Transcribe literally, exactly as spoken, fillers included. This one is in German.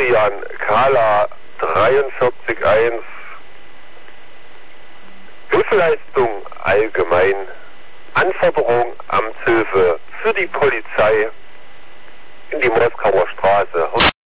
Florian Kahler dreiundvierzig eins. Hilfeleistung allgemein. Anforderung Amtshilfe für die Polizei in die Moskauer Straße.